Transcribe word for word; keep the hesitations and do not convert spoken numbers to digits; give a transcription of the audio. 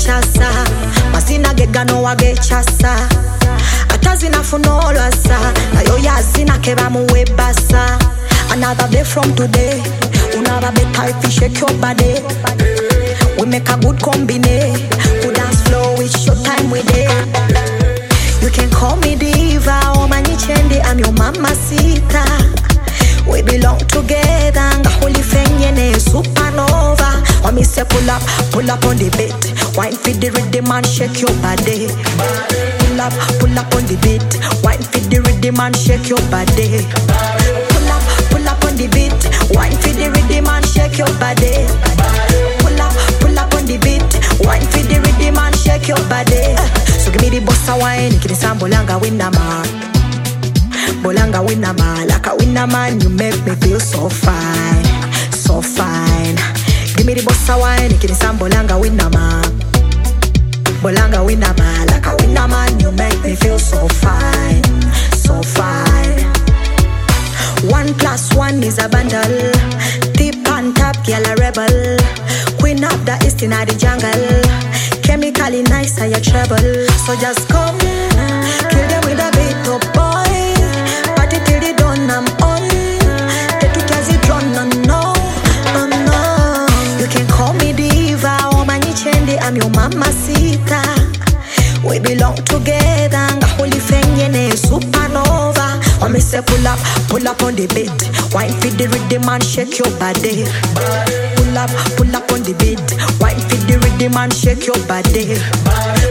chasa mazina gegano wage chasa atazina funolosa nayo yazina keba muwebasa. Another day from today, another better if you shake your body. We make a good combination. Good dance flow, it's your time with it. You can call me diva or manichendi, I'm your mamacita. We belong together, holy fenyene supernova. When me say pull up, pull up on the beat. Wine for the rhythm and shake your body. Pull up, pull up on the beat. Wine for the rhythm and shake your body. Pull up, pull up on the beat. Wine for the rhythm and shake your body. Pull up, pull up on the beat. Wine for the rhythm and shake your body. So give me the bossa wine, give me some bolanga winna man. Bolanga winna man, like a winna man, you make me feel so fine, so fine. Give me the bossa wine, give me some bolanga winna man. Bolanga winna man, like a winna man, you make me feel so fine, so fine. One plus one is a bundle. Tip and tap, girl a rebel. Queen of the east in the jungle. Chemically nice, I a trouble. So just come, kill them with a beat up boy. Party till the dawn, I'm on. Take it as it run, no, no, no, no. You can call me diva or manichendi, I'm your mamacita. We belong together, holy fenyene supernova. When me say pull up, pull up on the beat. Wine for the rhythm and shake your body. Pull up, pull up on the beat. Wine for the rhythm and shake your body.